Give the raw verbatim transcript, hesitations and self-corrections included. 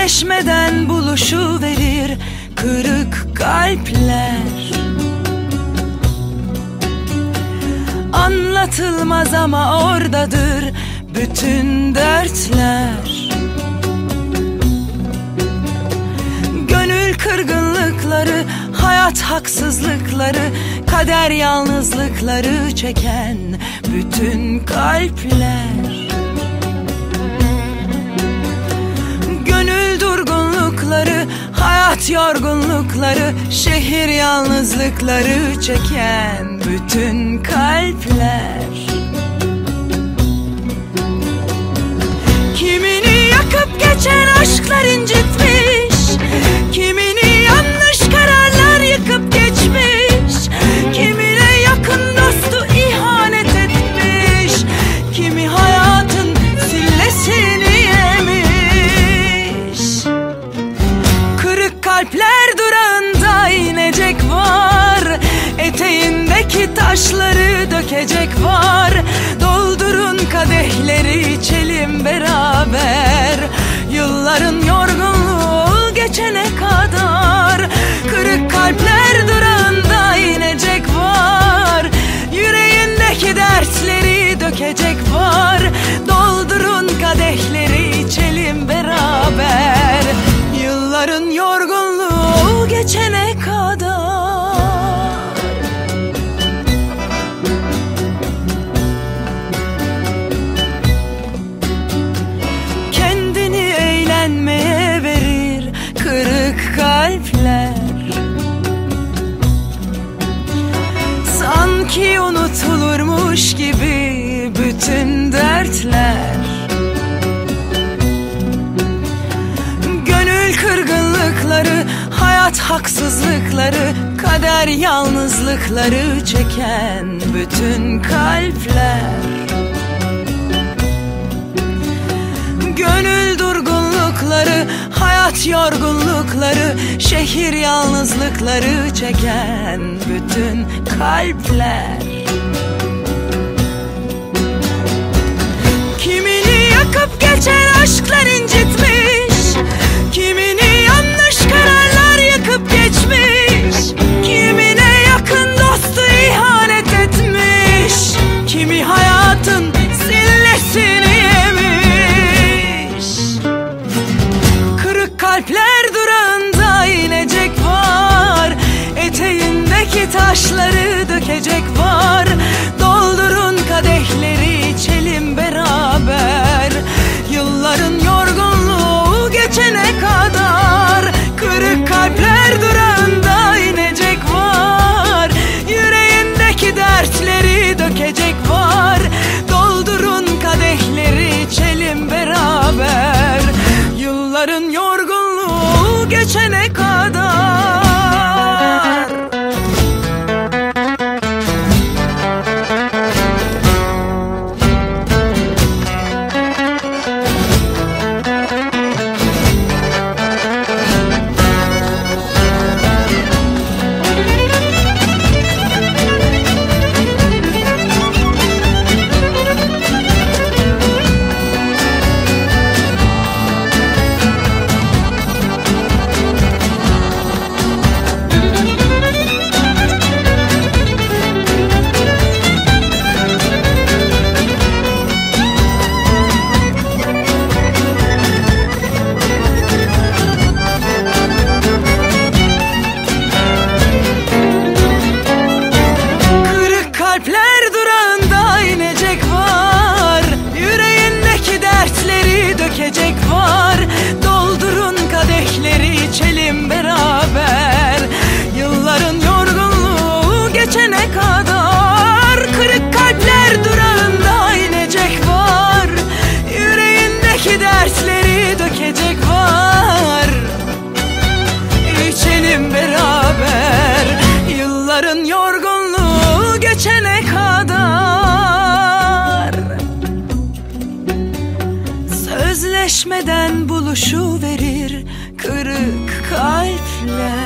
Sözleşmeden buluşuverir kırık kalpler. Anlatılmaz ama oradadır bütün dertler. Gönül kırgınlıkları, hayat haksızlıkları, kader yalnızlıkları çeken bütün kalpler. Gönül durgunlukları, hayat yorgunlukları, şehir yalnızlıkları çeken bütün kalpler. Kimini yakıp geçen aşklar incitmiş, kimini yanlış kararlar yıkıp geçmiş, kimine yakın dostu ihanet etmiş, kimi hayatın sillesini yemiş. Kırık kalpler durağında inecek var, eteğindeki taşları dökecek var. Doldurun kadehleri içelim beraber, yılların yorgunluğu geçene kadar. Kırık kalpler durağında inecek var, yüreğindeki dertleri dökecek var. Doldurun kadehleri içelim beraber, yılların yorgunluğu geçene kadar. Kendini eğlenmeye verir kırık kalpler. Sanki unutulurmuş gibi bütün dertler. Gönül kırgınlıkları, hayat haksızlıkları, kader yalnızlıkları çeken bütün kalpler. Gönül durgunlukları, hayat yorgunlukları, şehir yalnızlıkları çeken bütün kalpler. Kimini yakıp geçen aşklar incitmiş, kimini yanlış kararlar yıkıp geçmiş, kimine yakın dostu ihanet etmiş, kimi hayatın sillesini yemiş. Kırık kalpler durağında inecek var, eteğindeki taşları dökecek var. Doldurun kadehleri içelim beraber, yılların yorgunluğu geçene kadar. Kırık kalpler durağında inecek var, yüreğindeki dertleri dökecek var. Doldurun kadehleri içelim beraber, yılların yorgunluğu geçene kadar. Kalpler durağında inecek var, yüreğindeki dertleri dökecek var. Doldurun kadehleri içelim beraber, yılların yorgunluğu geçene kadar. Kırık kalpler durağında inecek var, yüreğindeki dertleri dökecek var. İçelim beraber, yılların yorgunluğu geçene kadar. Sözleşmeden buluşuverir kırık kalpler.